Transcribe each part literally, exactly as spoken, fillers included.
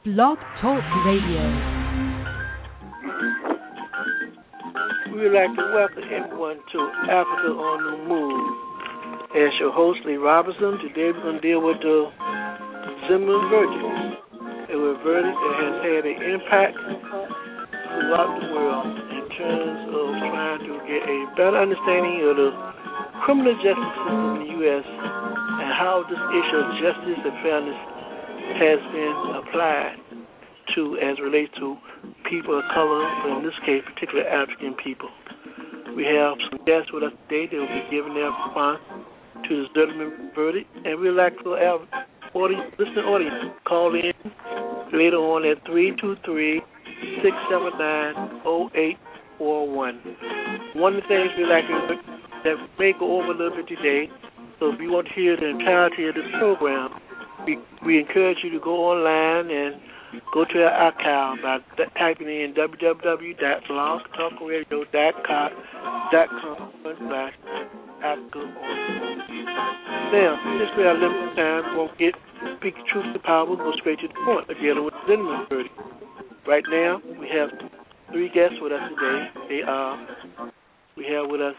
Blog Talk Radio. We would like to welcome everyone to Africa on the Move. As your host, Lee Robinson, today we're going to deal with the Zimmerman verdict. A verdict that has had an impact throughout the world in terms of trying to get a better understanding of the criminal justice system in the U S and how this issue of justice and fairness has been applied to as relates to people of color, but in this case, particularly African people. We have some guests with us today that will be giving their response to the Zimmerman verdict, and we'd like for our audience, listening audience to call in later on at three two three, six seven nine, zero eight four one. One of the things we like to that may go over a little bit today, so if you want to hear the entirety of this program, we, we encourage you to go online and go to our archive by typing in w w w dot blog talk radio dot com slash Africa. Now, since we have limited time, we won't get speak truth to power, we'll go straight to the point of dealing with the Zimmerman verdict. Right now, we have three guests with us today. They are, we have with us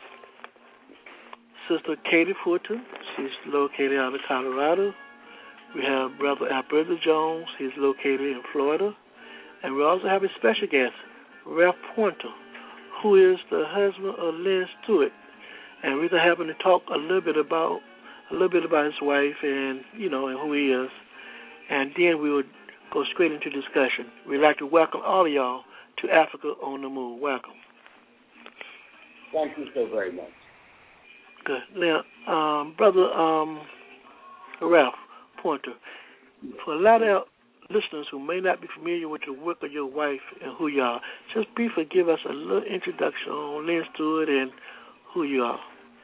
Sister Katie Fulton. She's located out of Colorado. We have Brother Alberto Jones. He's located in Florida. And we also have a special guest, Ralph Pointer, who is the husband of Lynn Stewart. And we're going to have him to talk a little bit about a little bit about his wife and, you know, and who he is. And then we would go straight into discussion. We'd like to welcome all of y'all to Africa on the Move. Welcome. Thank you so very much. Good. Now, um, Brother um, Ralph Pointer, for a lot of listeners who may not be familiar with the work of your wife and who you are, just briefly give us a little introduction on Lynn Stewart and who you are.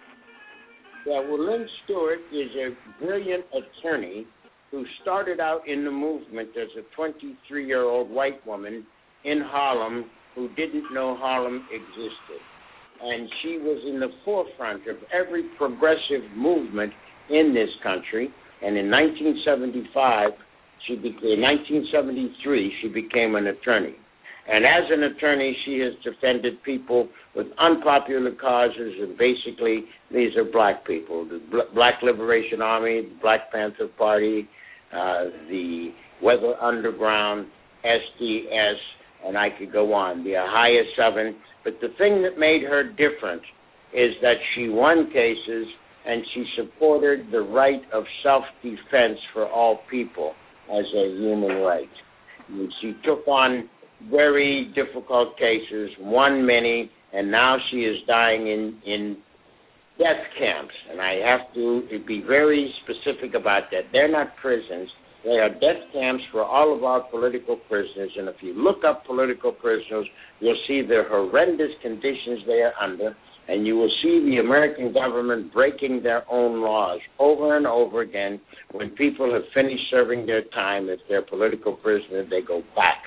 Yeah, well, Lynn Stewart is a brilliant attorney who started out in the movement as a twenty-three-year-old white woman in Harlem who didn't know Harlem existed. And she was in the forefront of every progressive movement in this country. And in nineteen seventy-five, she became, nineteen seventy-three, she became an attorney. And as an attorney, she has defended people with unpopular causes, and basically these are black people, the Black Liberation Army, the Black Panther Party, uh, the Weather Underground, S D S, and I could go on, the Ohio Seven. But the thing that made her different is that she won cases and she supported the right of self-defense for all people as a human right. And she took on very difficult cases, won many, and now she is dying in, in death camps. And I have to be very specific about that. They're not prisons. They are death camps for all of our political prisoners. And if you look up political prisoners, you'll see the horrendous conditions they are under, and you will see the American government breaking their own laws over and over again. When people have finished serving their time, if they're political prisoners, they go back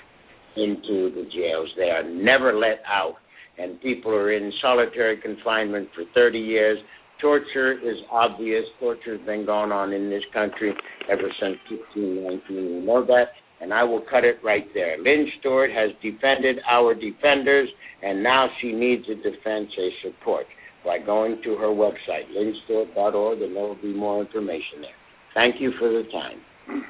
into the jails. They are never let out, and people are in solitary confinement for thirty years. Torture is obvious. Torture has been going on in this country ever since fifteen nineteen. We know that, and I will cut it right there. Lynn Stewart has defended our defenders, and now she needs a defense, a support, by going to her website, lynn stewart dot org, and there will be more information there. Thank you for the time.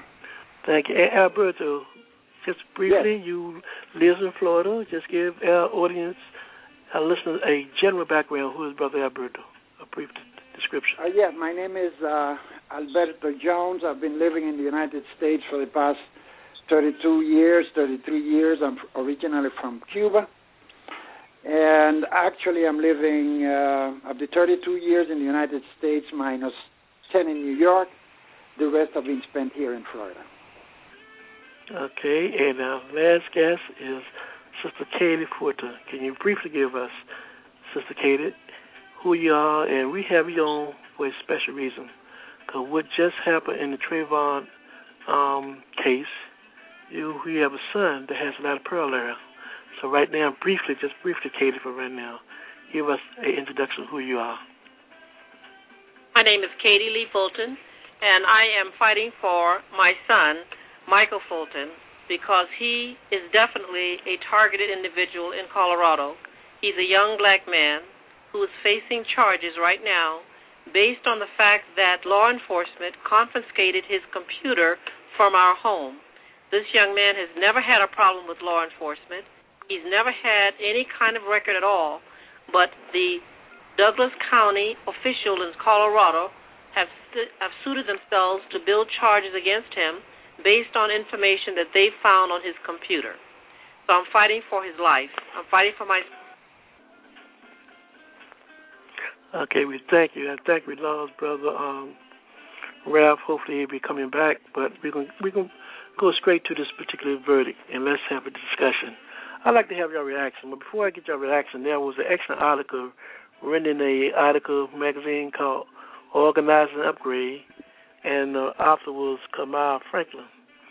Thank you. Alberto, just briefly, yes. You live in Florida. Just give our audience, our listeners, a general background. Who is Brother Alberto? A brief description. Uh, yeah, my name is uh, Alberto Jones. I've been living in the United States for the past thirty-two years, thirty-three years. I'm originally from Cuba. And actually I'm living, uh, of the thirty-two years in the United States, minus ten in New York, the rest have been spent here in Florida. Okay, and our last guest is Sister Katie Fulton. Can you briefly give us, Sister Katie, who you are? And we have you on for a special reason, because what just happened in the Trayvon um, case, you we have a son that has a lot of parallel. So right now, briefly, just briefly, Katie, for right now, give us an introduction of who you are. My name is Katie Lee Fulton, and I am fighting for my son, Michael Fulton, because he is definitely a targeted individual in Colorado. He's a young black man who is facing charges right now based on the fact that law enforcement confiscated his computer from our home. This young man has never had a problem with law enforcement. He's never had any kind of record at all, but the Douglas County officials in Colorado have, st- have suited themselves to build charges against him based on information that they found on his computer. So I'm fighting for his life. I'm fighting for my... Okay, we thank you. I thank we lost Brother um, Ralph. Hopefully he'll be coming back, but we're going we're going to go straight to this particular verdict, and let's have a discussion. I'd like to have your reaction, but before I get your reaction, there was an excellent article written in a article magazine called Organize and Upgrade, and the author was Kamal Franklin.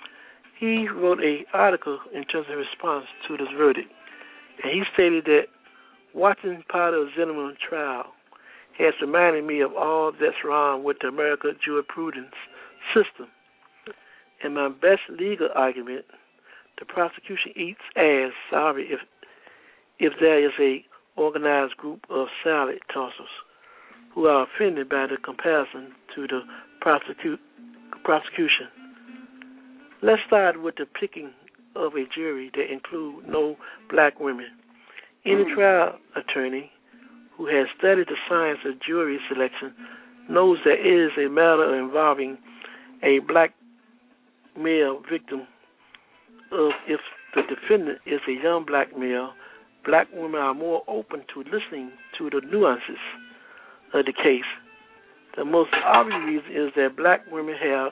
He wrote an article in terms of response to this verdict, and he stated that watching part of the Zimmerman trial has reminded me of all that's wrong with the American jurisprudence system. In my best legal argument, the prosecution eats ass, sorry, if if there is a organized group of salad tossers who are offended by the comparison to the prosecute, prosecution. Let's start with the picking of a jury that includes no black women. Any trial attorney who has studied the science of jury selection knows that it is a matter involving a black male victim of if the defendant is a young black male. Black women are more open to listening to the nuances of the case. The most obvious reason is that black women have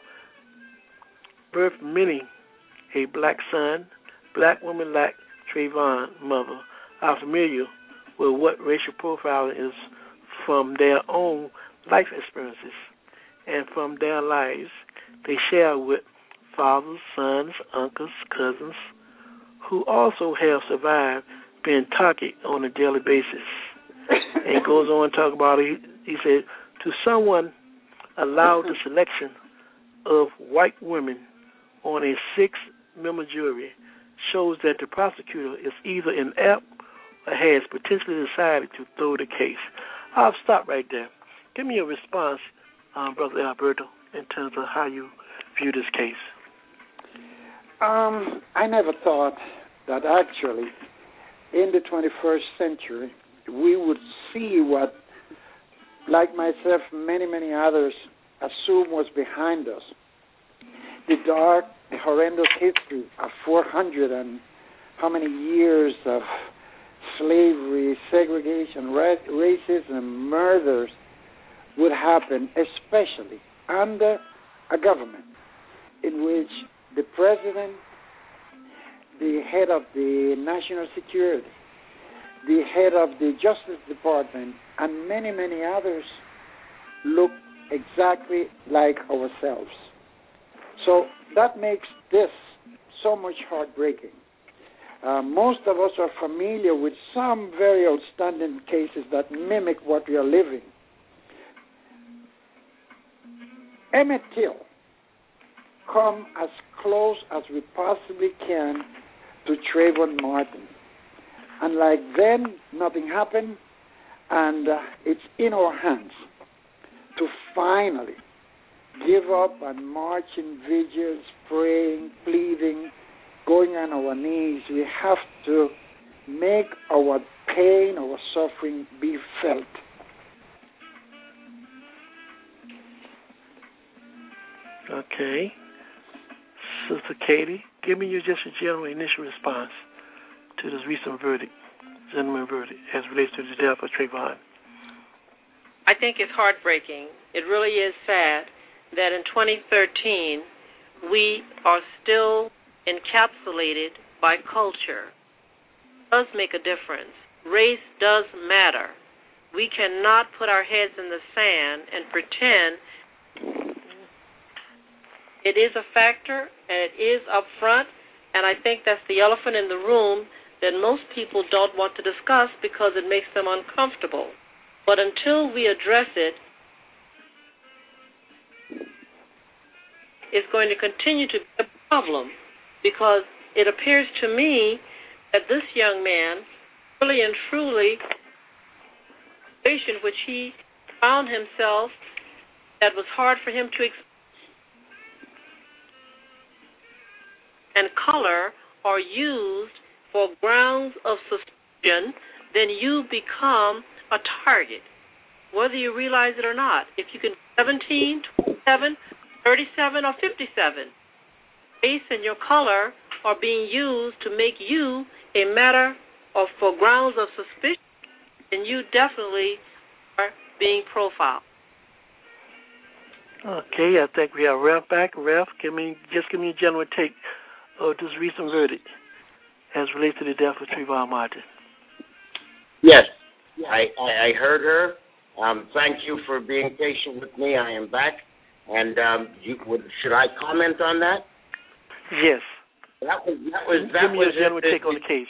birthed many a black son. Black women like Trayvon's mother are familiar with what racial profiling is from their own life experiences and from their lives they share with fathers, sons, uncles, cousins, who also have survived being targeted on a daily basis. And goes on to talk about it. He, he said, to someone allowed the selection of white women on a six-member jury shows that the prosecutor is either inept or has potentially decided to throw the case. I'll stop right there. Give me a response, um, Brother Alberto, in terms of how you view this case. Um, I never thought that actually in the twenty-first century we would see what, like myself, many, many others assume was behind us. The dark, the horrendous history of four hundred and how many years of slavery, segregation, ra- racism, murders would happen, especially under a government in which the president, the head of the national security, the head of the Justice Department, and many, many others look exactly like ourselves. So that makes this so much heartbreaking. Uh, most of us are familiar with some very outstanding cases that mimic what we are living. Emmett Till come as close as we possibly can to Trayvon Martin. And like then, nothing happened, and uh, it's in our hands to finally give up and march in vigils, praying, pleading, going on our knees. We have to make our pain, our suffering be felt. Okay. Sister Katie, give me your just a general initial response to this recent verdict, Zimmerman verdict, as relates to the death of Trayvon. I think it's heartbreaking. It really is sad that in twenty thirteen we are still encapsulated by culture. It does make a difference. Race does matter. We cannot put our heads in the sand and pretend. It is a factor, and it is up front, and I think that's the elephant in the room that most people don't want to discuss because it makes them uncomfortable. But until we address it, it's going to continue to be a problem because it appears to me that this young man, really and truly, the situation which he found himself that was hard for him to explain, and color are used for grounds of suspicion, then you become a target, whether you realize it or not. If you can seventeen, twenty-seven, thirty-seven, or fifty-seven, race and your color are being used to make you a matter of for grounds of suspicion, then you definitely are being profiled. Okay, I think we have Ralph back. Ralph, give me just give me a general take of this recent verdict as relates to the death of Trayvon Martin. Yes, I, I, I heard her. Um, thank you for being patient with me. I am back. And um, you, would, should I comment on that? Yes. That was that was that Give me was a general it, take on the case.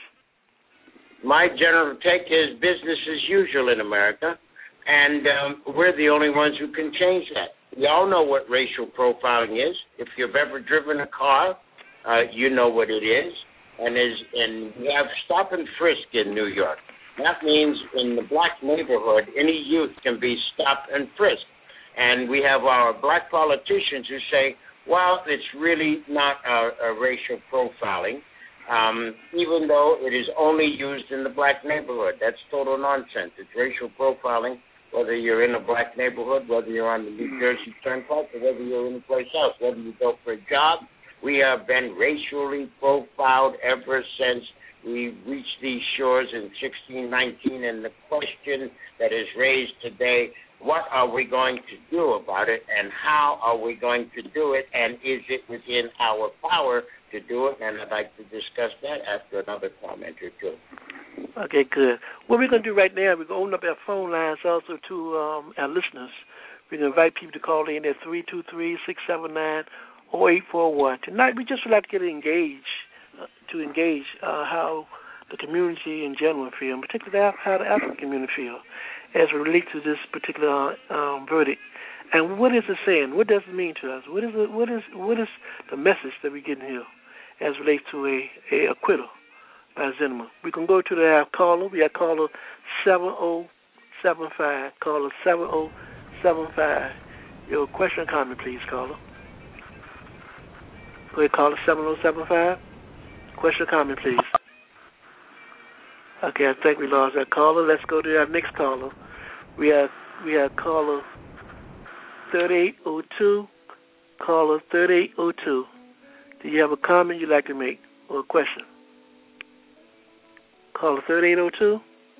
My general take is business as usual in America, and um, we're the only ones who can change that. We all know what racial profiling is. If you've ever driven a car, uh, you know what it is. And is and we have stop and frisk in New York. That means in the black neighborhood, any youth can be stopped and frisked. And we have our black politicians who say, well, it's really not a, a racial profiling, um, even though it is only used in the black neighborhood. That's total nonsense. It's racial profiling, whether you're in a black neighborhood, whether you're on the New Jersey Turnpike, or whether you're anyplace else, whether you go for a job. We have been racially profiled ever since we reached these shores in sixteen nineteen, and the question that is raised today, what are we going to do about it, and how are we going to do it, and is it within our power to do it? And I'd like to discuss that after another comment or two. Okay, good. What we're going to do right now, we're going to open up our phone lines also to um, our listeners. We're going to invite people to call in at three two three, six seven nine, zero eight four one. Tonight, we just would like to get engaged, uh, to engage uh, how the community in general feel, and particularly how the African community feel, as it relates to this particular um, verdict. And what is it saying? What does it mean to us? What is it, what is what is the message that we're getting here as it relates to a, a acquittal by Zimmerman? We can go to the caller. We have caller seven oh seven five. Caller seven oh seven five. Your question or comment, please, caller. Go ahead, caller seven oh seven five. Question or comment, please. Okay, I think we lost that caller. Let's go to our next caller. We have we have caller thirty-eight oh two. Caller thirty-eight oh two. Do you have a comment you'd like to make or a question? Caller thirty-eight oh two.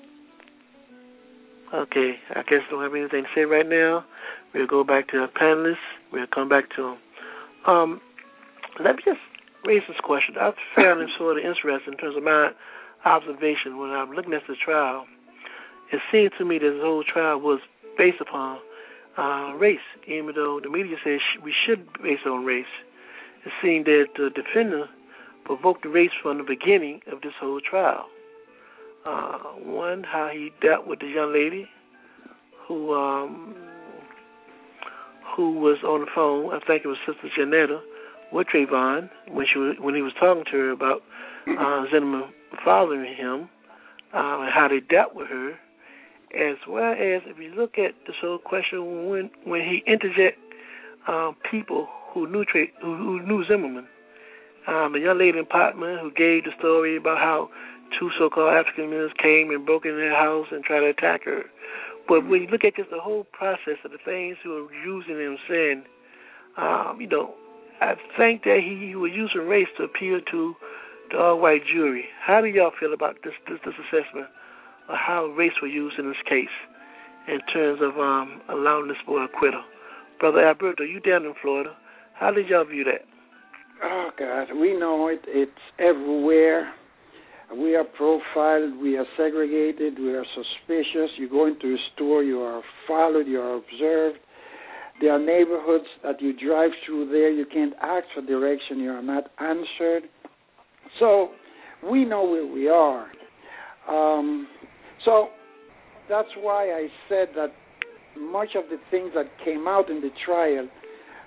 Okay, I guess I don't have anything to say right now. We'll go back to our panelists. We'll come back to them. Um, let me just raise this question. I found it sort of interesting in terms of my observation when I'm looking at the trial. It seemed to me that the whole trial was based upon uh, race, even though the media says we should base it on race. It seemed that the defendant provoked the race from the beginning of this whole trial. Uh, one, how he dealt with the young lady who um, who was on the phone. I think it was Sister Janetta with Trayvon when she was, when he was talking to her about uh, Zimmerman following him, uh, and how they dealt with her, as well as if you look at this whole question when when he interject um, people who knew Tra- who, who knew Zimmerman, um, the young lady in Potman who gave the story about how two so-called African Americans came and broke into their house and tried to attack her. But when you look at just the whole process of the things he was using and saying, um, you know, I think that he, he was using race to appeal to the all-white jury. How do y'all feel about this, this this assessment of how race was used in this case in terms of um, allowing this boy acquittal? Brother Alberto, you down in Florida. How did y'all view that? Oh, God, we know it. It's everywhere. We are profiled. We are segregated. We are suspicious. You go into a store, you are followed, you are observed. There are neighborhoods that you drive through there. You can't ask for direction. You are not answered. So we know where we are. Um, so that's why I said that much of the things that came out in the trial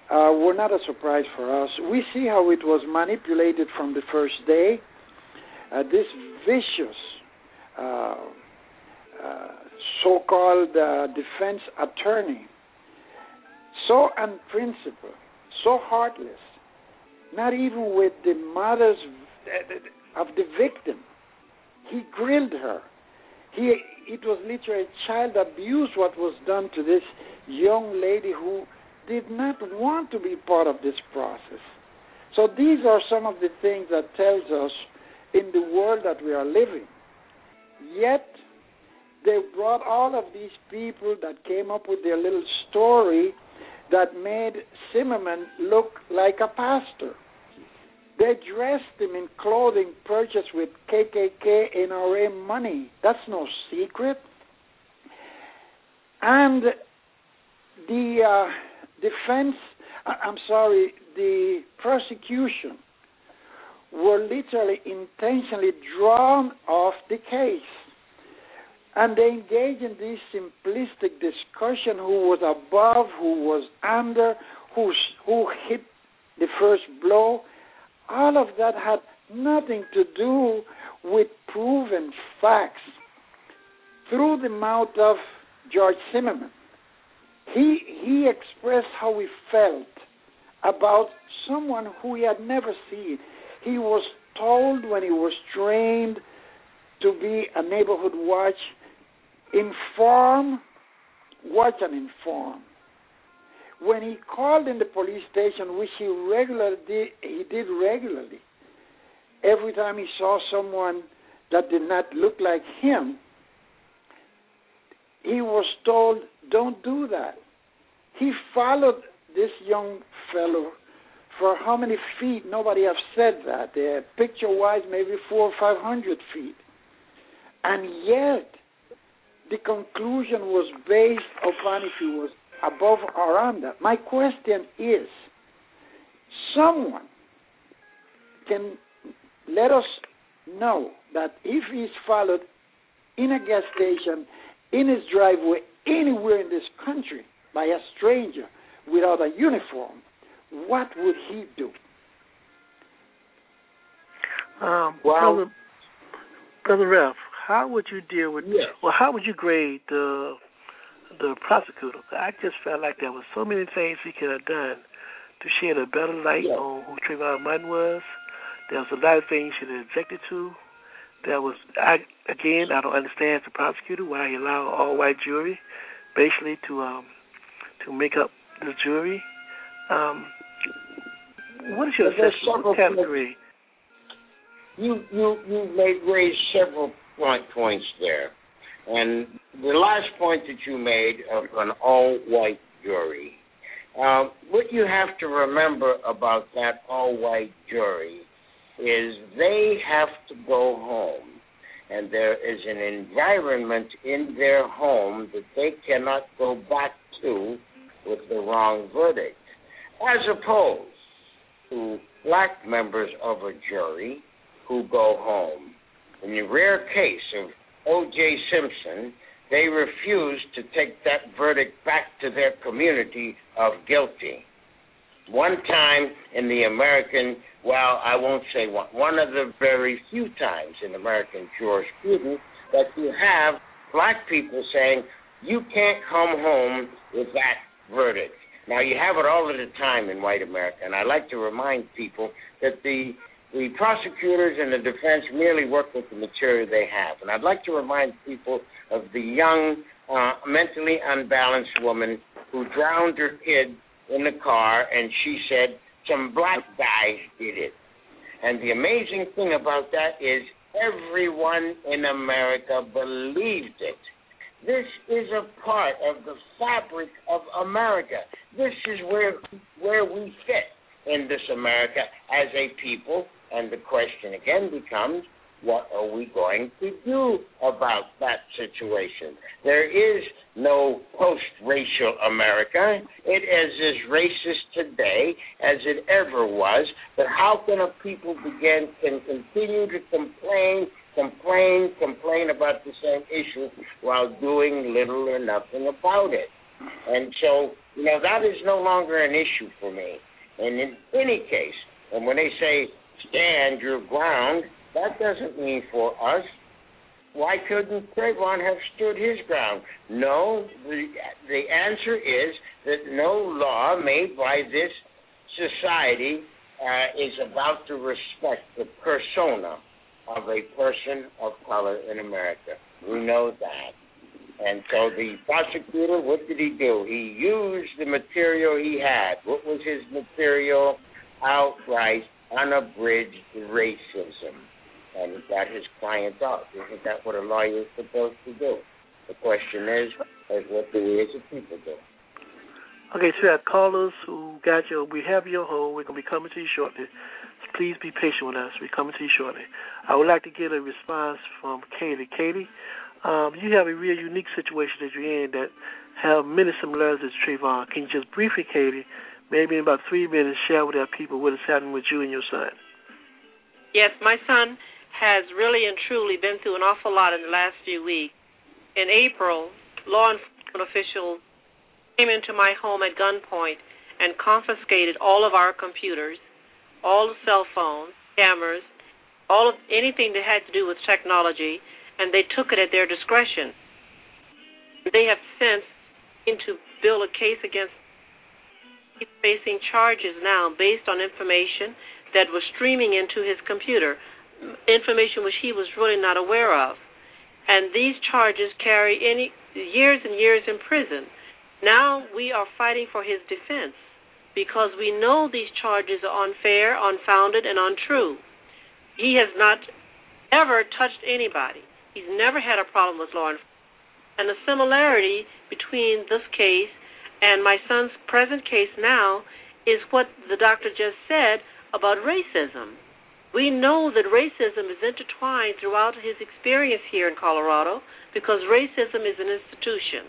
uh, were not a surprise for us. We see how it was manipulated from the first day. Uh, this vicious uh, uh, so-called uh, defense attorney, so unprincipled, so heartless, not even with the mothers of the victim. He grilled her. He, it was literally child abuse what was done to this young lady who did not want to be part of this process. So these are some of the things that tells us in the world that we are living. Yet, they brought all of these people that came up with their little story that made Zimmerman look like a pastor. They dressed him in clothing purchased with K K K N R A money. That's no secret. And the uh, defense, I'm sorry, the prosecution were literally intentionally drawn off the case. And they engaged in this simplistic discussion: who was above, who was under, who, who hit the first blow. All of that had nothing to do with proven facts. Through the mouth of George Zimmerman, he, he expressed how he felt about someone who he had never seen. He was told when he was trained to be a neighborhood watch, inform, watch and inform. When he called in the police station, which he regularly did, he did regularly, every time he saw someone that did not look like him, he was told, don't do that. He followed this young fellow for how many feet? Nobody have said that. Uh, picture-wise, maybe four or five hundred feet. And yet, the conclusion was based upon if he was above or under. My question is, someone can let us know that if he's followed in a gas station, in his driveway, anywhere in this country by a stranger without a uniform, what would he do? Um, well, Brother, Brother Ralph, how would you deal with, yes. well, how would you grade the the prosecutor? I just felt like there were so many things he could have done to shed a better light yes. on who Trayvon Martin was. There was a lot of things he should have objected to. There was, I, again, I don't understand the prosecutor, why he allowed all-white jury basically to um, to make up the jury. Um, what is your assessment? What category? You you you made raised several point points there, and the last point that you made of an all-white jury. Um, what you have to remember about that all-white jury is they have to go home, and there is an environment in their home that they cannot go back to with the wrong verdict, as opposed to black members of a jury who go home. In the rare case of O J Simpson, they refused to take that verdict back to their community of guilty. One time in the American, well, I won't say one, one of the very few times in American jurisprudence that you have black people saying, you can't come home with that verdict. Now, you have it all of the time in white America, and I like to remind people that the the prosecutors and the defense merely work with the material they have. And I'd like to remind people of the young, uh, mentally unbalanced woman who drowned her kid in the car, and she said some black guys did it. And the amazing thing about that is everyone in America believed it. This is a part of the fabric of America. This is where where we fit in this America as a people. And the question again becomes, what are we going to do about that situation? There is no post-racial America. It is as racist today as it ever was. But how can a people begin and continue to complain, complain, complain about the same issue while doing little or nothing about it? And so, you know, that is no longer an issue for me. And in any case, and when they say stand your ground, that doesn't mean for us. Why couldn't Trayvon have stood his ground? No, the, the answer is that no law made by this society uh, is about to respect the persona of a person of color in America. We know that. And so the prosecutor, what did he do? He used the material he had. What was his material? Outright, unabridged racism. And he got his client off. Isn't that what a lawyer is supposed to do? The question is, is what do we as a people do? Okay, so we have callers who got your, we have your hold. We're going to be coming to you shortly. Please be patient with us. We're coming to you shortly. I would like to get a response from Katie. Katie, um, you have a real unique situation that you're in that have many similarities to Trayvon. Can you just briefly, Katie, maybe in about three minutes, share with our people what is happening with you and your son? Yes, my son has really and truly been through an awful lot in the last few weeks. In April, law enforcement officials came into my home at gunpoint and confiscated all of our computers, all the cell phones, cameras, all of anything that had to do with technology, and they took it at their discretion. They have since to build a case against him. He's facing charges now based on information that was streaming into his computer, information which he was really not aware of. And these charges carry any years and years in prison. Now we are fighting for his defense because we know these charges are unfair, unfounded, and untrue. He has not ever touched anybody. He's never had a problem with law enforcement. And the similarity between this case and my son's present case now is what the doctor just said about racism. We know that racism is intertwined throughout his experience here in Colorado because racism is an institution.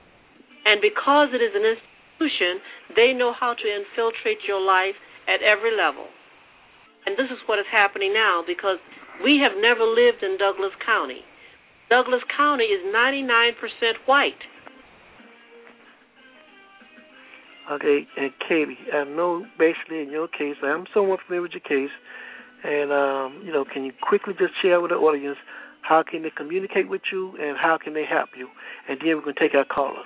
And because it is an institution, they know how to infiltrate your life at every level. And this is what is happening now because we have never lived in Douglas County. Douglas County is ninety-nine percent white. Okay, and Katie, I know basically in your case, I'm somewhat familiar with your case, and, um, you know, can you quickly just share with the audience how can they communicate with you and how can they help you? And then we're going to take our callers.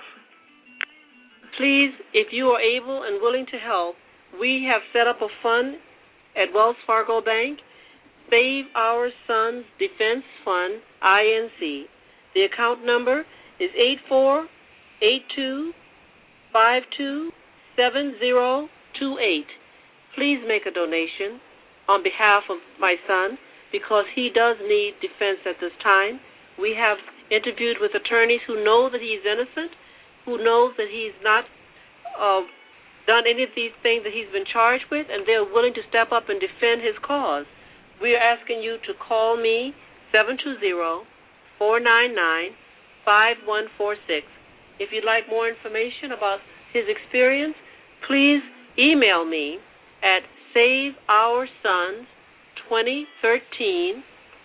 Please, if you are able and willing to help, we have set up a fund at Wells Fargo Bank, Save Our Sons Defense Fund, I N C. The account number is eight four eight two five two seven zero two eight. Please make a donation on behalf of my son because he does need defense at this time. We have interviewed with attorneys who know that he's innocent, who knows that he's not uh, done any of these things that he's been charged with, and they're willing to step up and defend his cause. We are asking you to call me, seven two zero, four nine nine, five one four six. If you'd like more information about his experience, please email me at save our sons twenty thirteen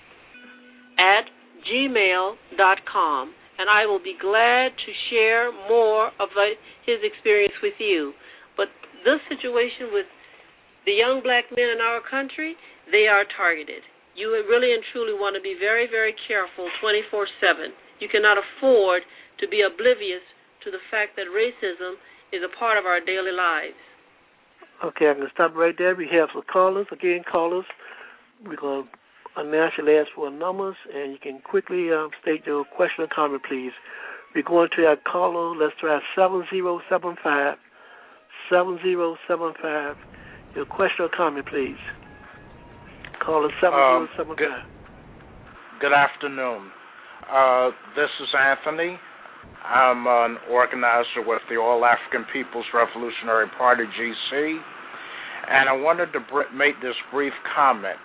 at gmail dot com, and I will be glad to share more of the, his experience with you. But this situation with the young black men in our country, they are targeted. You really and truly want to be very, very careful twenty-four seven. You cannot afford to be oblivious to the fact that racism is a part of our daily lives. Okay, I'm going to stop right there. We have some callers. Again, callers, we're going to announce your last four numbers, and you can quickly um, state your question or comment, please. We're going to our caller. Let's try seven zero seven five, seven zero seven five. Your question or comment, please. Caller seven zero seven five. Um, good, good afternoon. Uh, this is Anthony. I'm an organizer with the All African People's Revolutionary Party, G C, and I wanted to br- make this brief comment.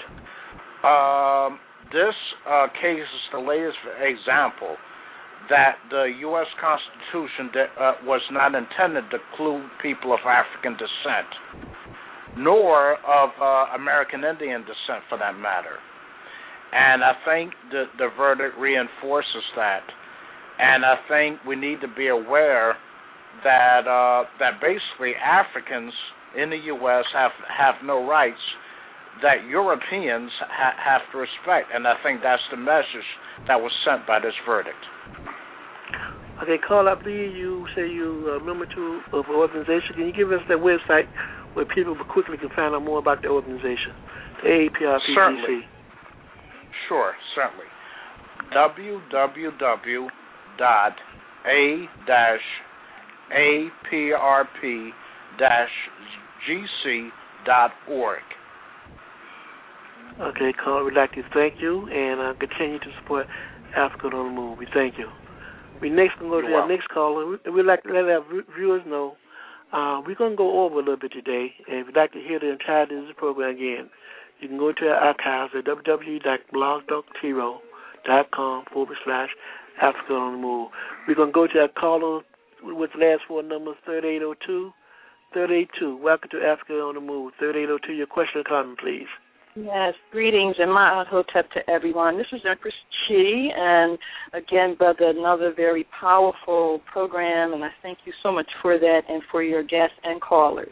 Um, this uh, case is the latest example that the U S Constitution de- uh, was not intended to include people of African descent, nor of uh, American Indian descent for that matter. And I think the, the verdict reinforces that. And I think we need to be aware that uh, that basically Africans in the U S have have no rights that Europeans ha- have to respect, and I think that's the message that was sent by this verdict. Okay, Carl, I believe you say you're a member to of an organization. Can you give us that website where people quickly can find out more about the organization, the A A P R P G C? Certainly. Sure, certainly. w w w dot a dash a p r p dash g c dot org. Okay, Carl, we'd like to thank you and uh, continue to support Africa on the Move. We thank you. We next going to go to You're our next caller, and we'd like to let our viewers know uh, we're going to go over a little bit today, and if you'd like to hear the entirety of the program again, you can go to our archives at w w w dot blog talk zero dot com forward slash Africa on the Move. We're going to go to our caller with the last four numbers, thirty-eight oh two, thirty-eight oh two. Welcome to Africa on the Move. thirty-eight oh two, your question or comment, please. Yes, greetings and Ma'at Hotep to everyone. This is Empress Chi, and again, brother, another very powerful program, and I thank you so much for that and for your guests and callers.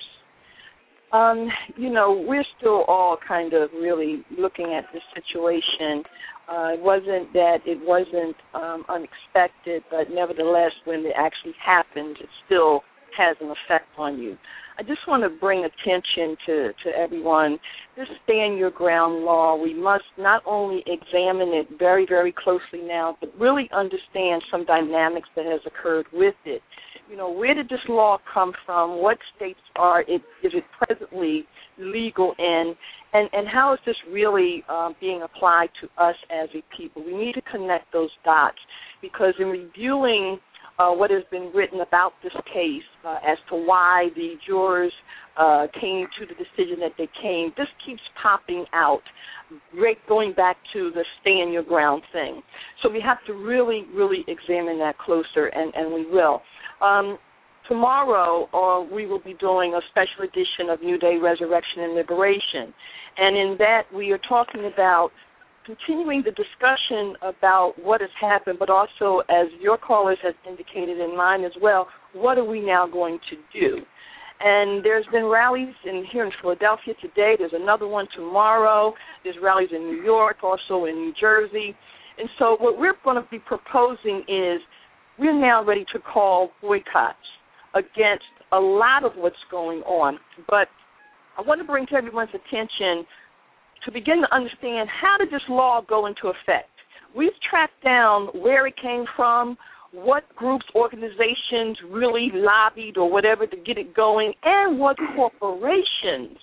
Um, you know, we're still all kind of really looking at this situation. Uh, it wasn't that it wasn't um, unexpected, but nevertheless, when it actually happens, it still has an effect on you. I just want to bring attention to, to everyone. This stand your ground law, we must not only examine it very, very closely now, but really understand some dynamics that has occurred with it. You know, where did this law come from? What states are it, is it presently legal in? And, and how is this really um, being applied to us as a people? We need to connect those dots, because in reviewing Uh, what has been written about this case uh, as to why the jurors uh, came to the decision that they came, this keeps popping out, right, going back to the stand your ground thing. So we have to really, really examine that closer, and, and we will. Um, tomorrow uh, we will be doing a special edition of New Day, Resurrection, and Liberation. And in that we are talking about continuing the discussion about what has happened, but also, as your callers have indicated and mine as well, what are we now going to do? And there's been rallies in here in Philadelphia today. There's another one tomorrow. There's rallies in New York, also in New Jersey. And so what we're going to be proposing is we're now ready to call boycotts against a lot of what's going on. But I want to bring to everyone's attention to begin to understand, how did this law go into effect? We've tracked down where it came from, what groups, organizations really lobbied or whatever to get it going, and what corporations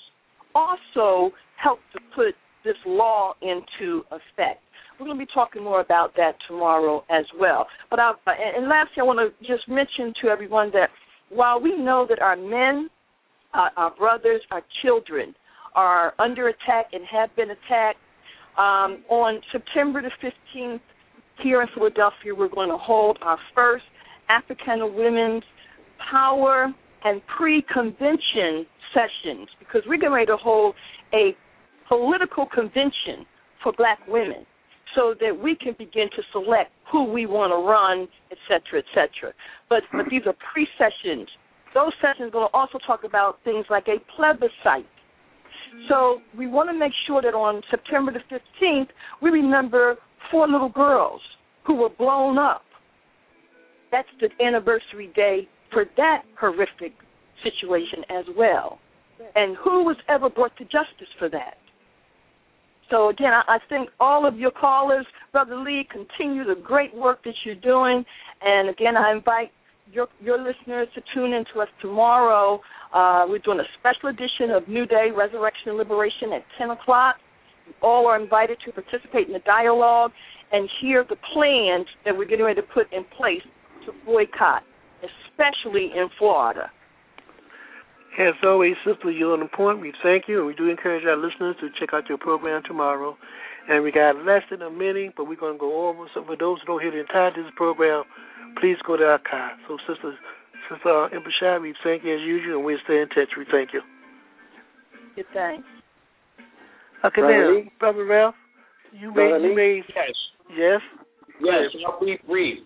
also helped to put this law into effect. We're going to be talking more about that tomorrow as well. But I, and lastly, I want to just mention to everyone that while we know that our men, uh, our brothers, our children are under attack and have been attacked, um, on September the fifteenth here in Philadelphia, we're going to hold our first Africana Women's Power and Pre-Convention sessions, because we're getting ready to hold a political convention for black women so that we can begin to select who we want to run, et cetera, et cetera. But, but these are pre-sessions. Those sessions are going to also talk about things like a plebiscite. So we want to make sure that on September the fifteenth, we remember four little girls who were blown up. That's the anniversary day for that horrific situation as well. And who was ever brought to justice for that? So, again, I, I think all of your callers, Brother Lee, continue the great work that you're doing. And, again, I invite your, your listeners to tune in to us tomorrow. Uh, we're doing a special edition of New Day, Resurrection, and Liberation at ten o'clock. All are invited to participate in the dialogue and hear the plans that we're getting ready to put in place to boycott, especially in Florida. As always, Sister, you're on the point. We thank you, and we do encourage our listeners to check out your program tomorrow. And we got less than a minute, but we're going to go over. So for those who don't hear the entirety of this program, please go to our archive. So, Sister, Sister Empress Shai, we thank you as usual, and we'll stay in touch. We thank you. Good, thanks. Okay, Brother now, Brother Ralph, you Brother may, you may, Yes. yes? Yes, I'll be brief.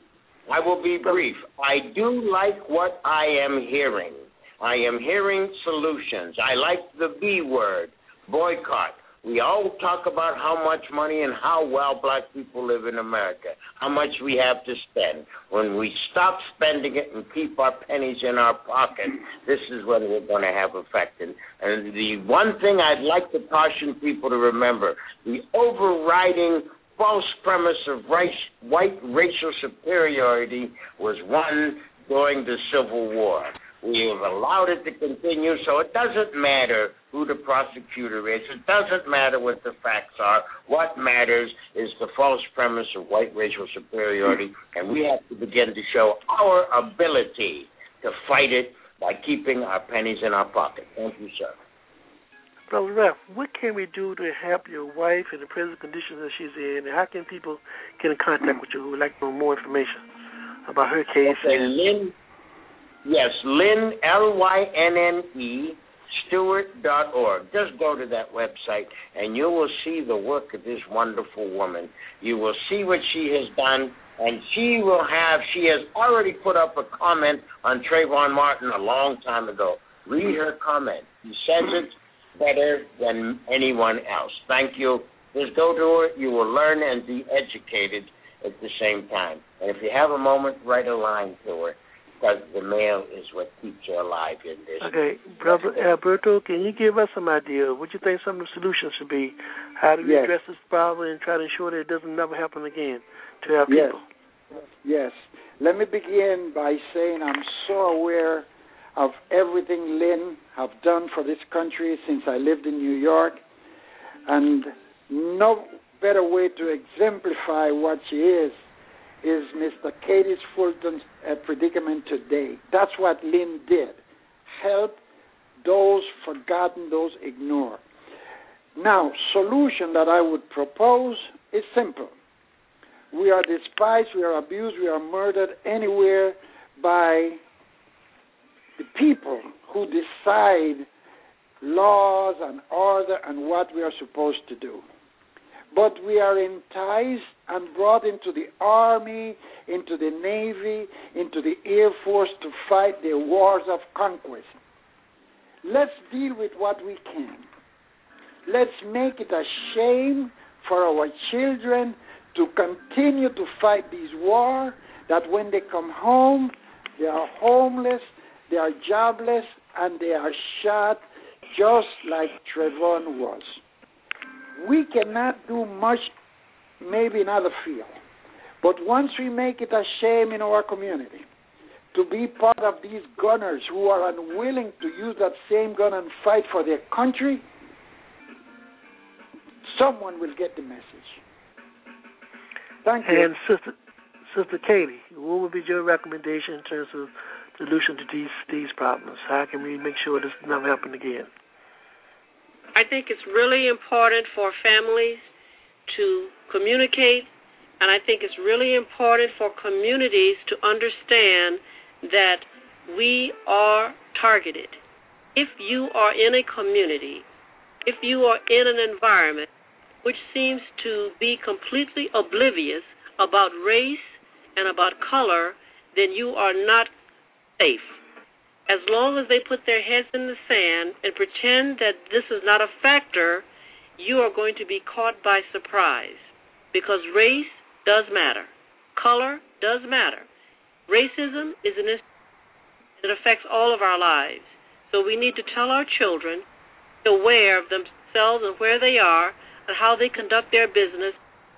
I will be brief. I do like what I am hearing. I am hearing solutions. I like the B word, boycott. We all talk about how much money and how well black people live in America, how much we have to spend. When we stop spending it and keep our pennies in our pocket, this is when we're going to have effect. And, and the one thing I'd like to caution people to remember, the overriding false premise of race, white racial superiority was won during the Civil War. We have allowed it to continue, so it doesn't matter who the prosecutor is. It doesn't matter what the facts are. What matters is the false premise of white racial superiority, and we have to begin to show our ability to fight it by keeping our pennies in our pocket. Thank you, sir. Brother Ralph, what can we do to help your wife in the present conditions that she's in, and how can people get in contact with you who would like to know more information about her case? Okay, Lynn. Yes, Lynn, L Y N N E, Stewart dot org. Just go to that website, and you will see the work of this wonderful woman. You will see what she has done, and she will have, she has already put up a comment on Trayvon Martin a long time ago. Read her comment. She says it better than anyone else. Thank you. Just go to her. You will learn and be educated at the same time. And if you have a moment, write a line to her, because the mail is what keeps her alive in this. Okay, Brother Alberto, can you give us some idea of what you think some of the solutions should be? How do we yes. address this problem and try to ensure that it doesn't never happen again to our yes. people? Yes. Let me begin by saying I'm so aware of everything Lynn have done for this country since I lived in New York, and no better way to exemplify what she is is Mister Katie Fulton's uh, predicament today. That's what Lynn did. Help those forgotten, those ignored. Now, solution that I would propose is simple. We are despised, we are abused, we are murdered anywhere by the people who decide laws and order and what we are supposed to do. But we are enticed and brought into the Army, into the Navy, into the Air Force to fight the wars of conquest. Let's deal with what we can. Let's make it a shame for our children to continue to fight these wars, that when they come home, they are homeless, they are jobless, and they are shot just like Trayvon was. We cannot do much, maybe in other fields, but once we make it a shame in our community to be part of these gunners who are unwilling to use that same gun and fight for their country, someone will get the message. Thank you. And Sister Sister Katie, what would be your recommendation in terms of solution to these these problems? How can we make sure this never happen again? I think it's really important for families to communicate, and I think it's really important for communities to understand that we are targeted. If you are in a community, if you are in an environment which seems to be completely oblivious about race and about color, then you are not safe. As long as they put their heads in the sand and pretend that this is not a factor, you are going to be caught by surprise, because race does matter. Color does matter. Racism is an issue. It affects all of our lives. So we need to tell our children, be aware of themselves and where they are and how they conduct their business.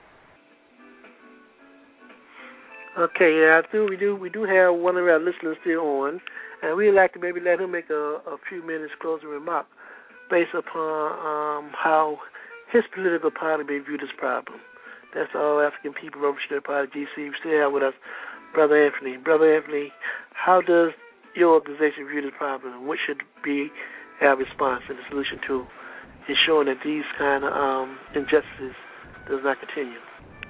Okay, yeah, I do. We do. We do have one of our listeners still on, and we'd like to maybe let him make a, a few minutes closing remark based upon um, how his political party may view this problem. That's All African People Revolutionary Party, G C. We still have with us Brother Anthony. Brother Anthony, how does your organization view this problem, and what should be our response and the solution to ensuring that these kind of um, injustices does not continue?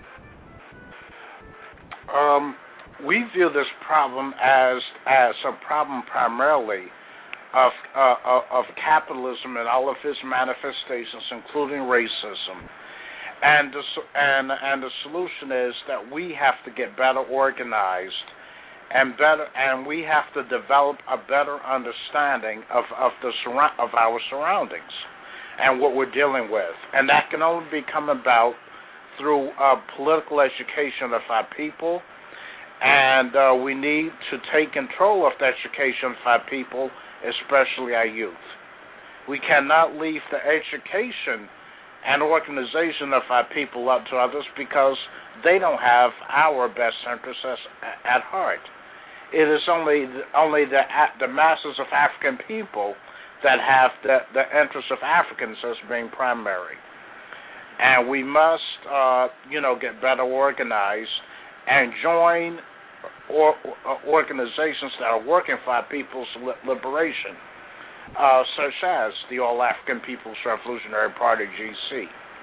Um, we view this problem as as a problem primarily of uh, of capitalism and all of its manifestations, including racism. And the, and and the solution is that we have to get better organized, and better, and we have to develop a better understanding of of the of our surroundings and what we're dealing with, and that can only be come about through uh, political education of our people, and uh, we need to take control of the education of our people, especially our youth. We cannot leave the education and organization of our people up to others because they don't have our best interests at heart. It is only only the the masses of African people that have the, the interests of Africans as being primary. And we must, uh, you know, get better organized and join or, or organizations that are working for our people's liberation. Uh, such as the All African People's Revolutionary Party, G C.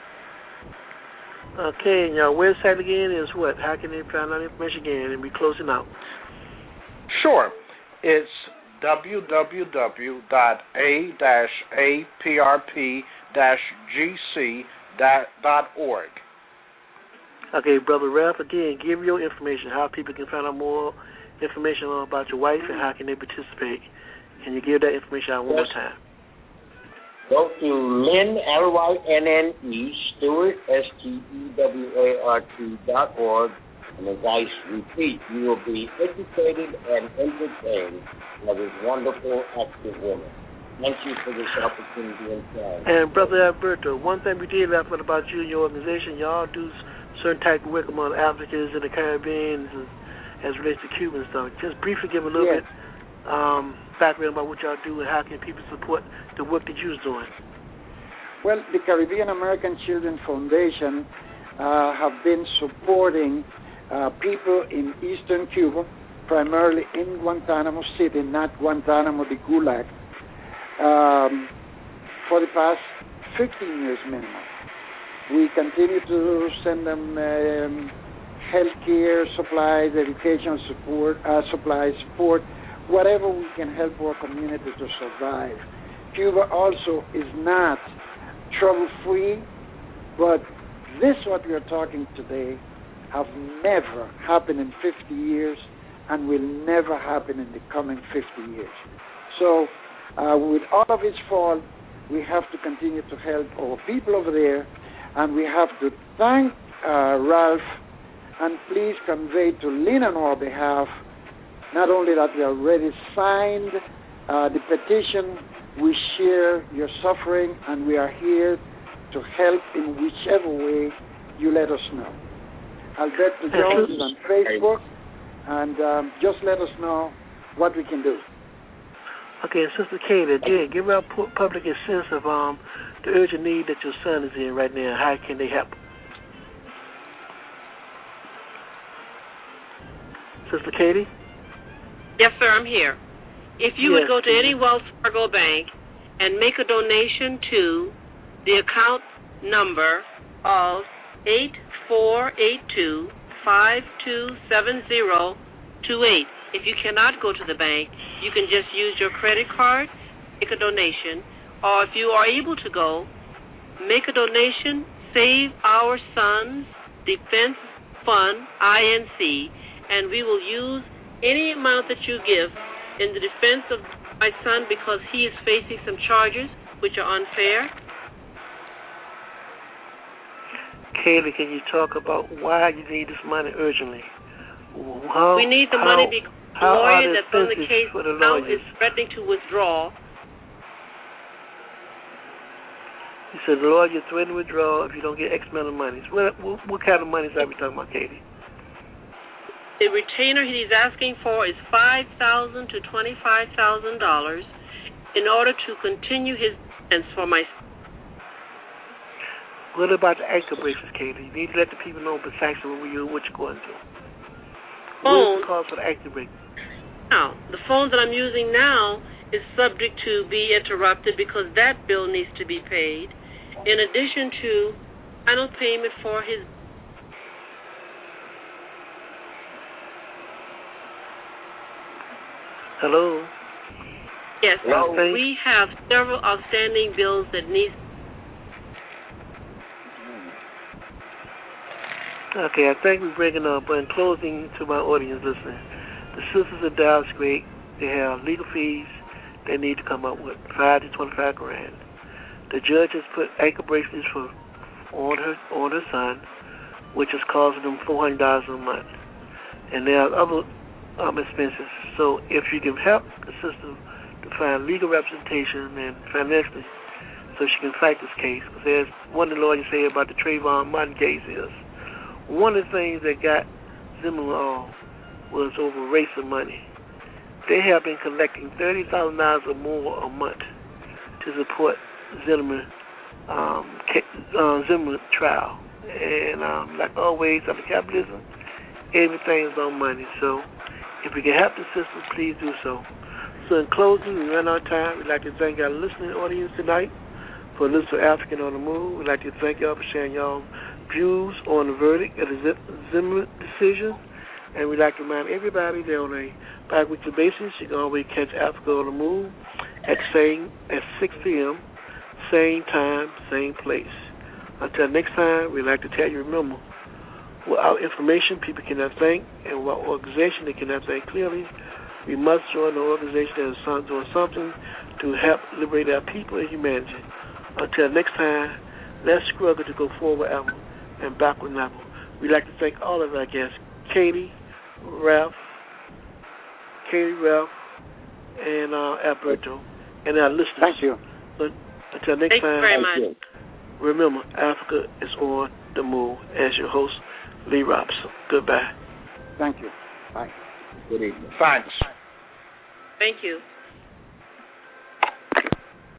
Okay, and your website again is what? How can they find out information again and be closing out? Sure. It's w w w dot a dash a p r p dash g c dot org. Okay, Brother Ralph, again, give your information, how people can find out more information about your wife and how can they participate. Can you give that information out one yes. more time? Go to Lynn, L Y N N E, Stewart, S T E W A R T dot org. And as I repeat, you will be educated and entertained by this wonderful, active woman. Thank you for this opportunity and time. And Brother Alberto, one thing we did laugh about you and your organization, y'all do certain type of work among Africans in the Caribbean as relates to Cuban stuff. Just briefly give a little yes. bit um, background about what y'all do and how can people support the work that you're doing. Well, the Caribbean American Children Foundation uh, have been supporting uh, people in eastern Cuba, primarily in Guantanamo City, not Guantanamo, the Gulag, um, for the past fifteen years minimum. We continue to send them um, health care supplies, educational support, uh, supplies, support, whatever we can help our community to survive. Cuba also is not trouble-free, but this, what we are talking today, have never happened in fifty years and will never happen in the coming fifty years. So uh, with all of its fault, we have to continue to help our people over there, and we have to thank uh, Ralph, and please convey to Lynn on our behalf, not only that we already signed uh, the petition, we share your suffering, and we are here to help in whichever way you let us know. Alberto Jones is on Facebook, and um, just let us know what we can do. Okay, Sister Kate, again, give our public a sense of um, the urgent need that your son is in right now. How can they help? Sister Katie? Yes, sir, I'm here. If you yes, would go to any Wells Fargo bank and make a donation to the account number of eight four eight two, five two seven zero two eight. If you cannot go to the bank, you can just use your credit card, make a donation, or if you are able to go, make a donation, Save Our Sons Defense Fund, I N C, and we will use any amount that you give in the defense of my son because he is facing some charges which are unfair. Kaylee, can you talk about why you need this money urgently? How, we need the how, money because the lawyer that's on the case the now is threatening to withdraw. He said the lawyer is threatening to withdraw if you don't get X amount of money. What, what, what kind of money are we talking about, Katie? The retainer he's asking for is five thousand dollars to twenty-five thousand dollars in order to continue his defense for my son. What about the anchor bracelets, Katie? You need to let the people know precisely what you're, what you're going through. What's the cost for the anchor bracelets? Now, the phone that I'm using now is subject to be interrupted because that bill needs to be paid, in addition to final payment for his. Hello? Yes, Hello? we have several outstanding bills that need. Okay, I think we're breaking up, but in closing to my audience listening, the Sisters of Dallas Great, they have legal fees they need to come up with, five to twenty-five grand. The judge has put ankle bracelets for on her on her son, which is costing them four hundred dollars a month. And there are other um, expenses. So if you can help the sister to find legal representation and financially, so she can fight this case. Because as one of the lawyers said about the Trayvon Martin case is, one of the things that got Zimmerman off was over race of money. They have been collecting thirty thousand dollars or more a month to support Zimmerman um, uh, Zimmerman trial. And um, like always, under capitalism, everything is on money. So if we can help the system, please do so. So in closing, we run out of time. We'd like to thank our listening audience tonight for listening to African on the Move. We'd like to thank y'all for sharing y'all views on the verdict of the Zimmerman decision. And we'd like to remind everybody that on a bi-weekly basis, you can always catch Africa on the Move at same at six p.m., same time, same place. Until next time, we'd like to tell you, remember, without information, people cannot think, and without organization, they cannot think clearly. We must join the organization that is doing something to help liberate our people and humanity. Until next time, let's struggle to go forward ever and backward never. We'd like to thank all of our guests, Katie, Ralph, Katie, Ralph, and uh, Alberto, and our listeners. Thank you. But until next Thank time, you very much. Remember, Africa is on the move. As your host, Lee Robson. Goodbye. Thank you. Bye. Good evening. Thanks. Thank you.